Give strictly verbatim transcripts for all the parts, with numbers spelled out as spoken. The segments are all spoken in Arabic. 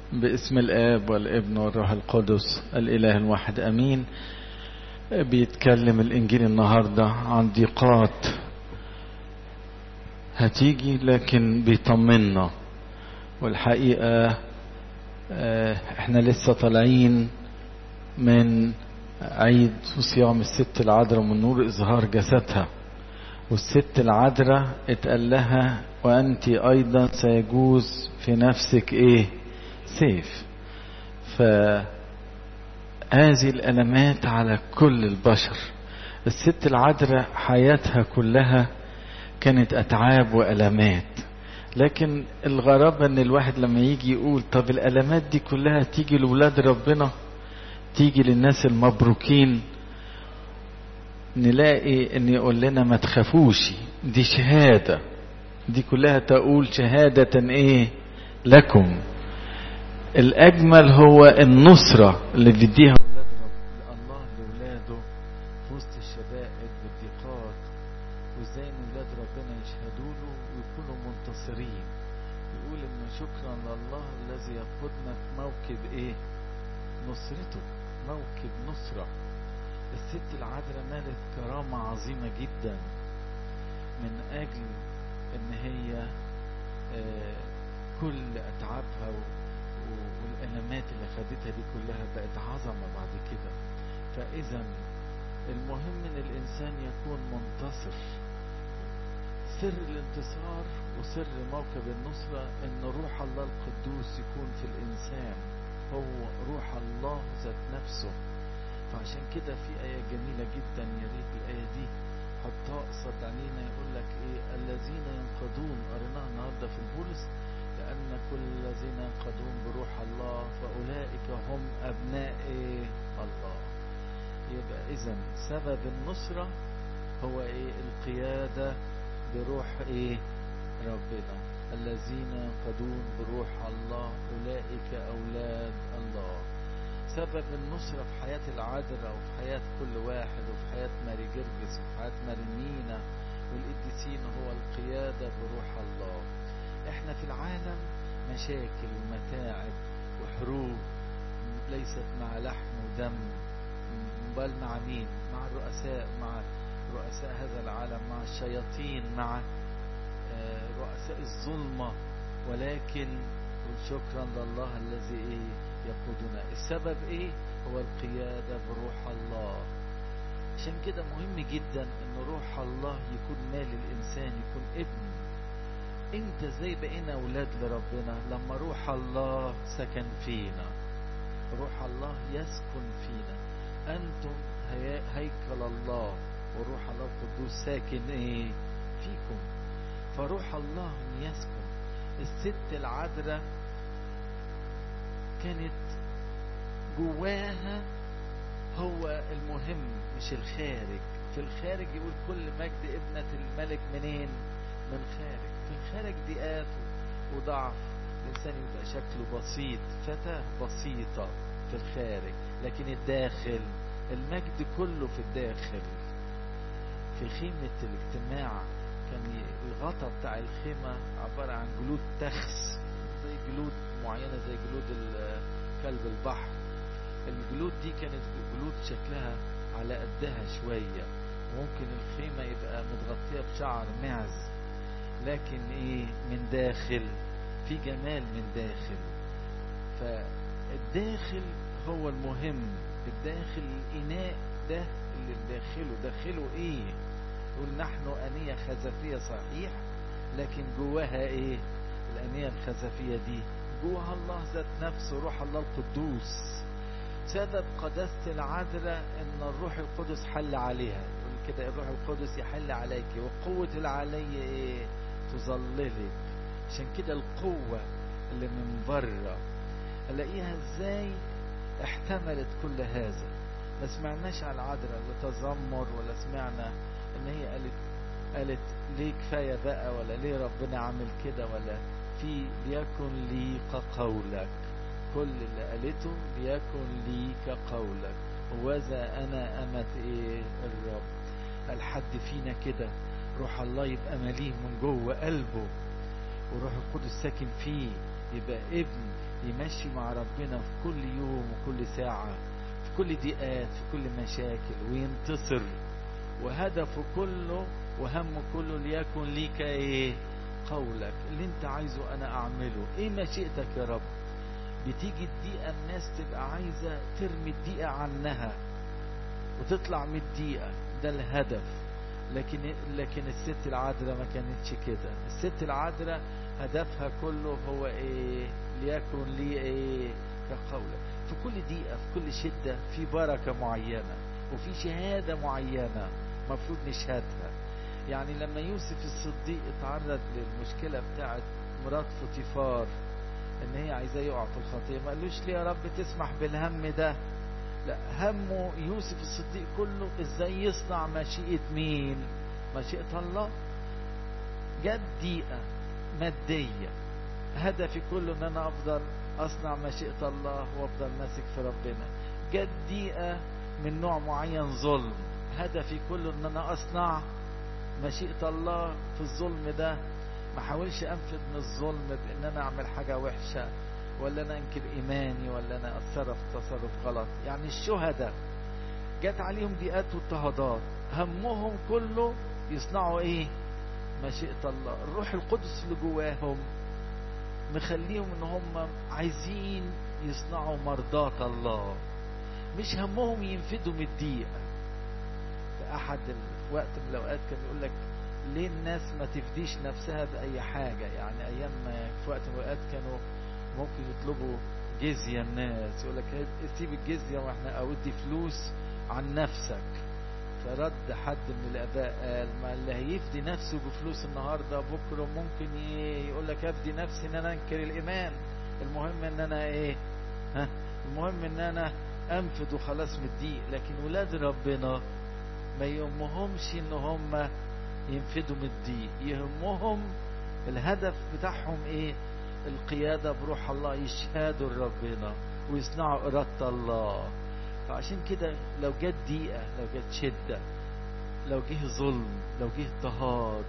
باسم الآب والابن والروح القدس الإله الواحد أمين. بيتكلم الإنجيل النهاردة عن ضيقات هتيجي لكن بيطمنا. والحقيقة احنا لسه طالعين من عيد وصيام الست العذراء من نور إظهار جسدها، والست العذراء اتقال لها وأنت أيضا سيجوز في نفسك إيه؟ سيف. فهذه الألمات على كل البشر. الست العذراء حياتها كلها كانت أتعاب وألمات، لكن الغرابة ان الواحد لما يجي يقول طب الألمات دي كلها تيجي لولاد ربنا، تيجي للناس المبروكين، نلاقي ان يقول لنا ما تخافوش، دي شهادة، دي كلها تقول شهادة ايه لكم. الأجمل هو النصرة اللي بيديها ولاد رب الله لولاده في وسط الشدائد والضيقات، وازاي ان ولاد ربنا يشهدوا له ويكونوا منتصرين. يقول ان شكرا لله الذي يقودنا في موكب ايه؟ نصرته، موكب نصرة. الست العذراء نالت كرامة عظيمة جدا من اجل ان هي آه كل اتعابها والألمات اللي خدتها دي كلها بقت عظمة بعد كده. فإذا المهم ان الانسان يكون منتصر. سر الانتصار وسر موكب النصرة ان روح الله القدوس يكون في الانسان، هو روح الله ذات نفسه. فعشان كده في آية جميلة جدا، يا ريت الآية دي حطها قصاد عينينا. يقول لك ايه؟ الذين ينقضون، قريناها النهارده في البولس، لأن كل الذين ينقضون بروح الله فأولئك هم أبناء إيه؟ الله. يبقى إذن سبب النصرة هو إيه؟ القيادة بروح إيه؟ ربنا. الذين ينقضون بروح الله أولئك أولاد الله. سبب النصرة في حياة العذراء وفي حياة كل واحد وفي حياة ماري جرجس وفي حياة مارينينا والقديسين هو القيادة بروح الله. احنا في العالم مشاكل ومتاعب وحروب ليست مع لحم ودم، بل مع مين؟ مع الرؤساء، مع رؤساء هذا العالم، مع الشياطين، مع رؤساء الظلمة. ولكن شكرا لله الذي ايه؟ يقودنا. السبب ايه؟ هو القيادة بروح الله. عشان كده مهم جدا ان روح الله يكون مال الانسان، يكون ابن. انت زي بقينا اولاد لربنا لما روح الله سكن فينا. روح الله يسكن فينا. انتم هيكل الله وروح الله القدوس ساكن ايه؟ فيكم. فروح الله يسكن. الست العذراء كانت جواها هو المهم مش الخارج. في الخارج يقول كل مجد ابنة الملك منين؟ من خارج. في الخارج ضيقات وضعف، الإنسان يبقى شكله بسيط، فتاة بسيطة في الخارج، لكن الداخل المجد كله في الداخل. في خيمة الاجتماع كان الغطاء بتاع الخيمة عبارة عن جلود تخس، زي جلود معينة زي جلود كلب البحر. الجلود دي كانت جلود شكلها على قدها شوية، ممكن الخيمة يبقى متغطية بشعر معز، لكن ايه؟ من داخل في جمال من داخل. فالداخل هو المهم. الداخل الإناء ده اللي داخله داخله ايه؟ يقول نحن أنية خزفية صحيح، لكن جواها ايه؟ الأنية الخزفية دي جواها الله ذات نفسه، روح الله القدوس. سبب قداسة العذراء ان الروح القدس حل عليها. يقول كده الروح القدس يحل عليك وقوة العلي ايه؟ تظللك. عشان كده القوة اللي من بره الاقيها ازاي احتملت كل هذا. ما سمعناش على العذراء لتذمر، ولا سمعنا ان هي قالت قالت ليه كفاية بقى، ولا ليه ربنا عامل كده، ولا في ليكن لي كقولك. كل اللي قالته ليكن لي كقولك، وذا انا امت ايه؟ الرب. الحد فينا كده روح الله يبقى مليه من جوه قلبه، وروح القدس ساكن فيه، يبقى ابن يمشي مع ربنا في كل يوم وكل ساعة، في كل دقيقات، في كل مشاكل، وينتصر، وهدفه كله وهمه كله ليكن ليك ايه؟ قولك اللي انت عايزه انا اعمله. ايه مشيئتك يا رب؟ بتيجي الدقيقة الناس تبقى عايزة ترمي الدقيقة عنها وتطلع من الدقيقة، ده الهدف. لكن لكن الست العذراء ما كانتش كده. الست العذراء هدفها كله هو ايه؟ ليكن لي ايه؟ كقولك. في كل دقيقة، في كل شدة، في بركة معينة وفي شهادة معينة مفروض نشهدها. يعني لما يوسف الصديق اتعرض للمشكلة بتاعت مرات فوتيفار ان هي عايزاه يقع في الخطية، ما قالوش ليه يا رب تسمح بالهم ده؟ لا، همه يوسف الصديق كله ازاي يصنع مشيئة مين؟ مشيئة الله. جت دقيقة مادية، هدفي كله ان انا افضل اصنع مشيئة الله وافضل ماسك في ربنا. جت دقيقة من نوع معين ظلم، هدفي كله ان انا اصنع مشيئة الله في الظلم ده. ما حاولش انفذ من الظلم بان انا اعمل حاجة وحشة، ولا انا انكر ايماني، ولا انا اتصرف تصرف غلط. يعني الشهداء جات عليهم ضيقات واضطهادات، همهم كله يصنعوا ايه؟ مشيئة الله. الروح القدس اللي جواهم مخليهم ان هم عايزين يصنعوا مرضاة الله، مش همهم ينفذوا من الضيقة. في احد الوقت من الاوقات كان يقول لك ليه الناس ما تفديش نفسها باي حاجة؟ يعني ايام في وقت من الاوقات كانوا ممكن يطلبوا جزية الناس، يقول لك سيب الجزية واحنا اودي فلوس عن نفسك. فرد حد من الاباء قال ما اللي هيفدي نفسه بفلوس النهارده بكره ممكن يقول لك افدي نفسي ان انا انكر الايمان، المهم ان انا ايه؟ ها المهم ان انا انفذ وخلاص من الضيق. لكن ولاد ربنا ما يهمهمش ان هم ينفذوا من الضيق، يهمهم الهدف بتاعهم ايه؟ القيادة بروح الله، يشهدوا لربنا ويصنعوا إرادة الله. فعشان كده لو جت ضيقة، لو جت شدة، لو جه ظلم، لو جه اضطهاد،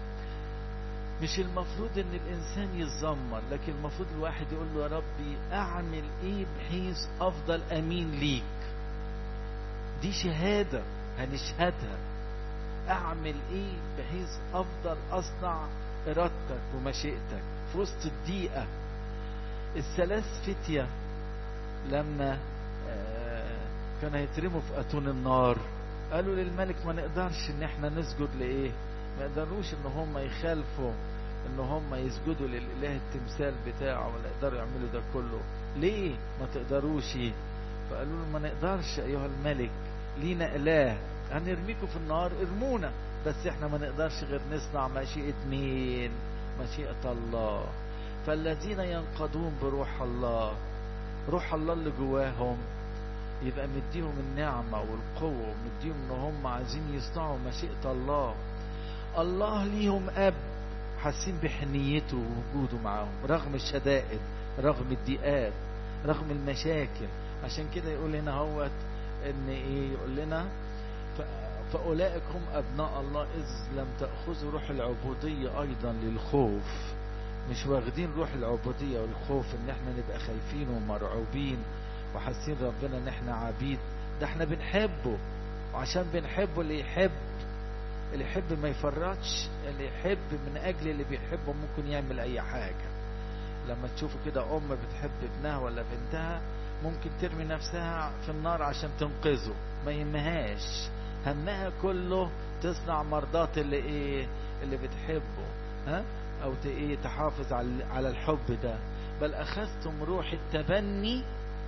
مش المفروض ان الانسان يتذمر، لكن المفروض الواحد يقول له يا ربي اعمل ايه بحيث افضل امين ليك. دي شهادة هنشهدها. اعمل ايه بحيث افضل اصنع ارادتك ومشيئتك في وسط الضيقة. الثلاث فتية لما كان هيترموا في اتون النار قالوا للملك ما نقدرش ان احنا نسجد لايه، ما يقدروش ان هم يخالفوا ان هم يسجدوا للاله التمثال بتاعه، ولا يقدروا يعملوا ده كله. ليه ما تقدروش؟ فقالوا له ما نقدرش ايها الملك، لينا اله، هنرميكم في النار ارمونا، بس احنا ما نقدرش غير نصنع مشيئة مين؟ مشيئة الله. فالذين ينقضون بروح الله، روح الله اللي جواهم يبقى مديهم النعمة والقوة، ومديهم ان هم عايزين يصنعوا مشيئة الله. الله ليهم اب حاسين بحنيته ووجوده معاهم رغم الشدائد، رغم الضيقات، رغم المشاكل. عشان كده يقول لنا هوت ان ايه؟ يقول لنا فأولئك هم أبناء الله إذ لم تأخذوا روح العبودية أيضا للخوف. مش واخدين روح العبودية والخوف ان احنا نبقى خايفين ومرعوبين وحاسين ربنا ان احنا عبيد. ده احنا بنحبه، وعشان بنحبه اللي يحب اللي يحب ما يفرطش، اللي يحب من اجل اللي بيحبه ممكن يعمل اي حاجة. لما تشوفوا كده ام بتحب ابنها ولا بنتها ممكن ترمي نفسها في النار عشان تنقذه، ما يهمهاش، همها كله تصنع مرضات اللي ايه؟ اللي بتحبه، ها؟ او ايه؟ تحافظ على الحب ده. بل اخذتم روح التبني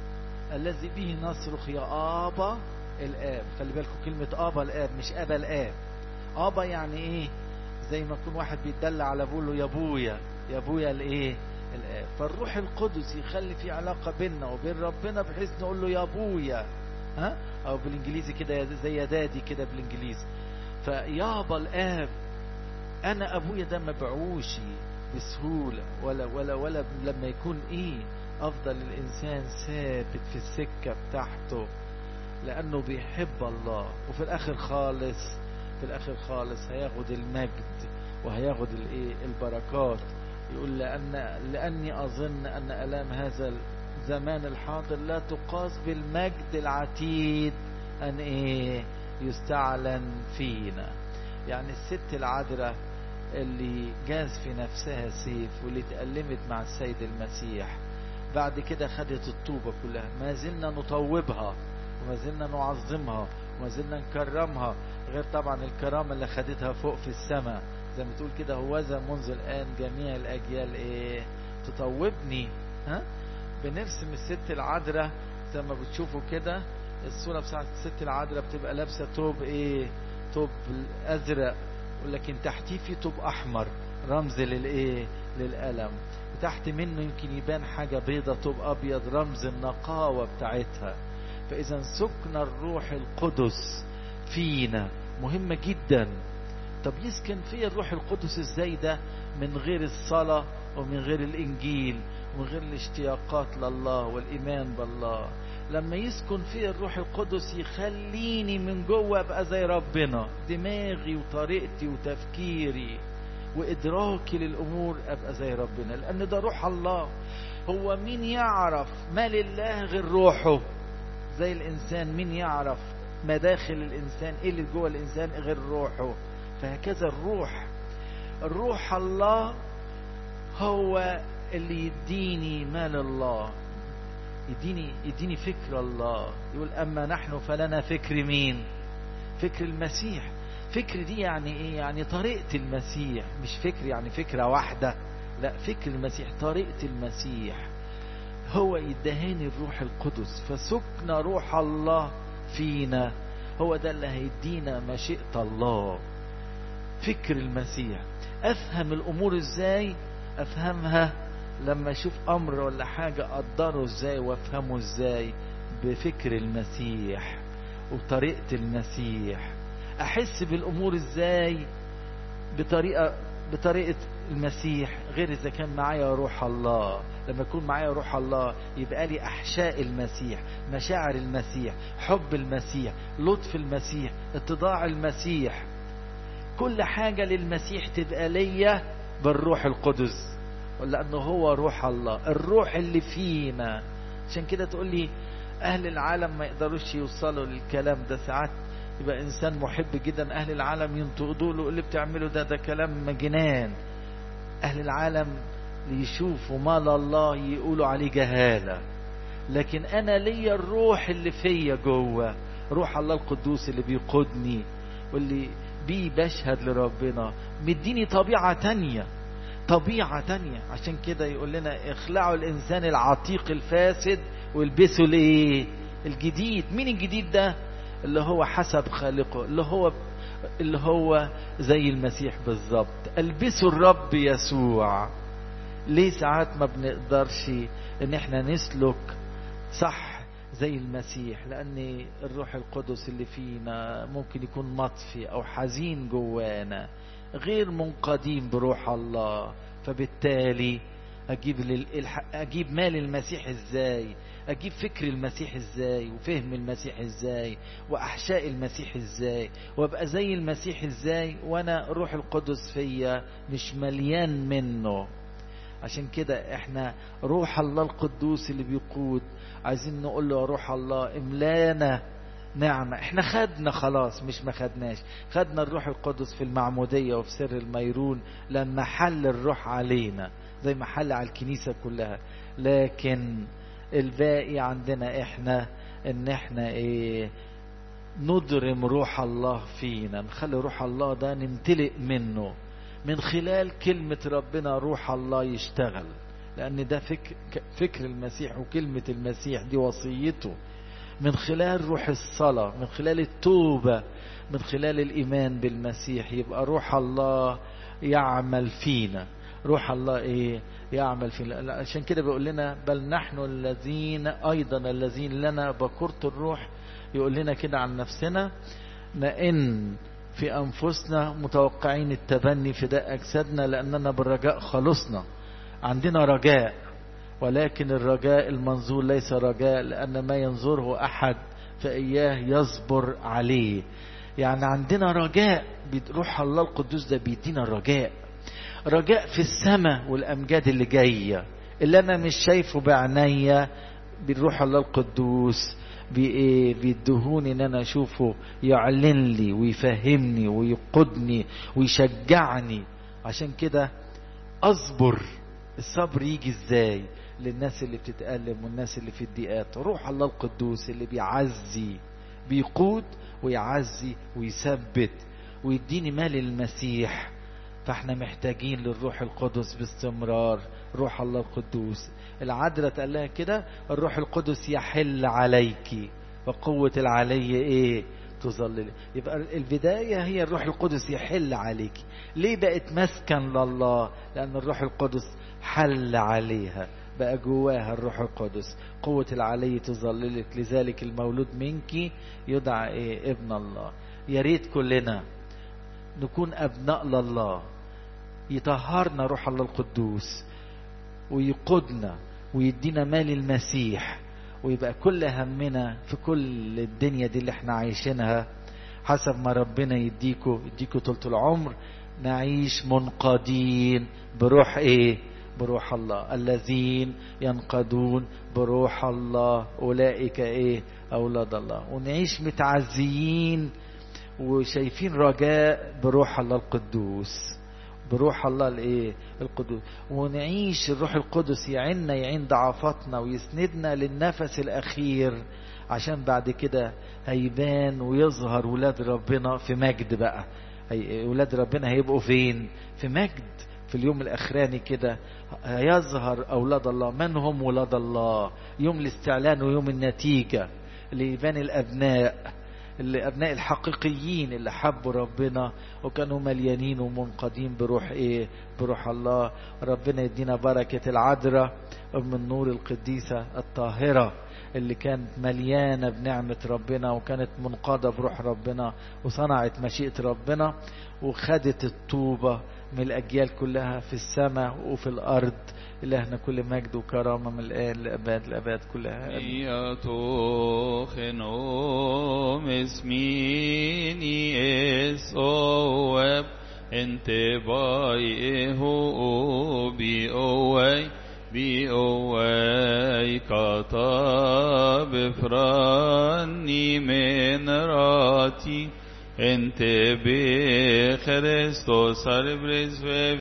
الذي به نصرخ يا ابا الاب. خلي بالكم كلمة ابا الاب مش ابا الاب. ابا يعني ايه؟ زي ما يكون واحد بيتدلع على ابوه له يا ابويا، يا ابويا الايه؟ الاب. فالروح القدس يخلي في علاقة بيننا وبين ربنا بحيث نقول له يا ابويا، ها؟ او بالانجليزي كده زي يا دادي كده بالانجليزي. فيابا الاب، انا ابويا ده ما بعوش بسهولة ولا ولا ولا لما يكون ايه؟ افضل الانسان ثابت في السكة بتاعته لانه بيحب الله، وفي الاخر خالص في الاخر خالص هياخد المجد وهياخد الايه؟ البركات يقول لأن لأني أظن أن ألام هذا الزمان الحاضر لا تقاس بالمجد العتيد أن إيه يستعلن فينا. يعني الست العذراء اللي جاز في نفسها سيف واللي تألمت مع السيد المسيح بعد كده خدت الطوبة كلها، ما زلنا نطوبها وما زلنا نعظمها وما زلنا نكرمها، غير طبعا الكرامة اللي خدتها فوق في السماء زي ما تقول كده هوذا منذ الآن جميع الأجيال إيه تطوبني. ها بنرسم الست العذراء زي ما بتشوفوا كده الصورة بتاعت الست العذراء بتبقى لابسة توب إيه توب أزرق ولكن تحتيه في توب أحمر رمز للإيه للألم، وتحت منه يمكن يبان حاجة بيضة توب أبيض رمز النقاوة بتاعتها. فإذا سكن الروح القدس فينا مهمة جدا. طب يسكن فيه الروح القدس ازاي ده من غير الصلاة ومن غير الإنجيل ومن غير الاشتياقات لله والإيمان بالله؟ لما يسكن فيه الروح القدس يخليني من جوه أبقى زي ربنا، دماغي وطريقتي وتفكيري وإدراكي للأمور أبقى زي ربنا، لأن ده روح الله. هو مين يعرف ما لله غير روحه؟ زي الإنسان مين يعرف ما داخل الإنسان إيه اللي جوه الإنسان غير روحه؟ فهكذا الروح الروح الله هو اللي يديني مال الله، يديني يديني فكر الله. يقول أما نحن فلنا فكر مين؟ فكر المسيح. فكر دي يعني إيه؟ يعني طريقة المسيح، مش فكر يعني فكرة واحدة، لا فكر المسيح طريقة المسيح. هو يدهاني الروح القدس، فسكن روح الله فينا هو ده اللي هيدينا مشيئة الله. فكر المسيح. أفهم الأمور إزاي؟ أفهمها لما أشوف أمر ولا حاجة أقدره إزاي وأفهمه إزاي بفكر المسيح وطريقة المسيح. أحس بالأمور إزاي؟ بطريقة بطريقة المسيح، غير إذا كان معايا روح الله. لما يكون معايا روح الله يبقى لي أحشاء المسيح، مشاعر المسيح، حب المسيح، لطف المسيح، اتضاع المسيح، كل حاجة للمسيح تبقى ليا بالروح القدس، لأنه هو روح الله الروح اللي فينا. عشان كده تقول لي أهل العالم ما يقدروش يوصلوا للكلام ده. ساعات يبقى إنسان محب جدا أهل العالم ينتقدوا له اللي بتعمله ده ده كلام مجنان. أهل العالم يشوفوا مال الله يقولوا عليه جهالة، لكن أنا ليا الروح اللي فيا جوه، روح الله القدوس اللي بيقودني واللي بيه بشهد لربنا، مديني طبيعة تانية طبيعة تانية. عشان كده يقول لنا اخلعوا الإنسان العتيق الفاسد والبسوا الايه الجديد. مين الجديد ده؟ اللي هو حسب خالقه، اللي هو اللي هو زي المسيح بالظبط. البسوا الرب يسوع. ليه ساعات ما بنقدرش ان احنا نسلك صح زي المسيح؟ لان الروح القدس اللي فينا ممكن يكون مطفي او حزين جوانا، غير منقادين بروح الله. فبالتالي اجيب لل... اجيب مال المسيح ازاي؟ اجيب فكر المسيح ازاي؟ وفهم المسيح ازاي؟ واحشاء المسيح ازاي؟ وابقى زي المسيح ازاي وانا الروح القدس فيا مش مليان منه؟ عشان كده احنا روح الله القدوس اللي بيقود، عايزين نقول له يا روح الله املانا نعمة. احنا خدنا خلاص، مش ما خدناش، خدنا الروح القدس في المعمودية وفي سر الميرون لما حل الروح علينا زي ما حل على الكنيسة كلها. لكن الباقي عندنا احنا ان احنا ايه ندرم روح الله فينا، نخلي روح الله ده نمتلئ منه من خلال كلمة ربنا. روح الله يشتغل، لأن ده فكر, فكر المسيح وكلمة المسيح دي وصيته. من خلال روح الصلاة، من خلال التوبة، من خلال الإيمان بالمسيح، يبقى روح الله يعمل فينا. روح الله إيه يعمل فينا. عشان كده بيقول لنا بل نحن الذين أيضا الذين لنا بكورة الروح. يقول لنا كده عن نفسنا لأن في أنفسنا متوقعين التبني فداء أجسادنا لأننا بالرجاء خلصنا. عندنا رجاء، ولكن الرجاء المنظور ليس رجاء، لأن ما ينظره أحد فإياه يصبر عليه. يعني عندنا رجاء، روح الله القدوس ده بيدينا الرجاء. رجاء في السماء والأمجاد اللي جاية اللي أنا مش شايفه بعناية، بالروح الله القدوس بإيه بيدهوني إن أنا أشوفه يعلن لي ويفهمني ويقودني ويشجعني. عشان كده أصبر. الصبر يجي إزاي؟ للناس اللي بتتألم والناس اللي في الضيقات. روح الله القدوس اللي بيعزي بيقود ويعزي ويثبت ويديني مال المسيح. فاحنا محتاجين للروح القدس باستمرار. روح الله القدوس العذراء قال لها كده الروح القدس يحل عليك وقوة العلي ايه تظلل. يبقى البداية هي الروح القدس يحل عليك. ليه بقت مسكن لله؟ لأن الروح القدس حل عليها، بقى جواها الروح القدس. قوة العلي تظللك، لذلك المولود منك يدعى ايه ابن الله. يا ريت كلنا نكون أبناء لله. يطهرنا روح الله القدوس ويقودنا ويدينا مال المسيح، ويبقى كل همنا في كل الدنيا دي اللي احنا عايشينها حسب ما ربنا يديكوا يديكوا طولة العمر نعيش منقادين بروح ايه بروح الله. الذين ينقادون بروح الله أولئك ايه أولاد الله. ونعيش متعزيين وشايفين رجاء بروح الله القدوس، بروح الله الايه القدوس. ونعيش الروح القدس يعيننا يعين ضعفاتنا ويسندنا للنفس الاخير، عشان بعد كده هيبان ويظهر ولاد ربنا في مجد. بقى ولاد ربنا هيبقوا فين؟ في مجد. في اليوم الاخراني كده هيظهر اولاد الله. من هم ولاد الله؟ يوم الاستعلان ويوم النتيجة اللي يبان الابناء، اللي أبناء الحقيقيين اللي حبوا ربنا وكانوا مليانين ومنقادين بروح إيه بروح الله. ربنا يدينا بركة العذراء أم النور القديسة الطاهرة اللي كانت مليانة بنعمة ربنا وكانت منقادة بروح ربنا وصنعت مشيئة ربنا وخدت الطوبة من الأجيال كلها في السماء وفي الأرض. إلهنا كل مجد وكرامة من الآن لأباد الأباد كلها. ياتوخنوم اسميني اسواب انت باي هو بي اوي بي اوي كتاب فراني من راتي انت بخريستوس البرزف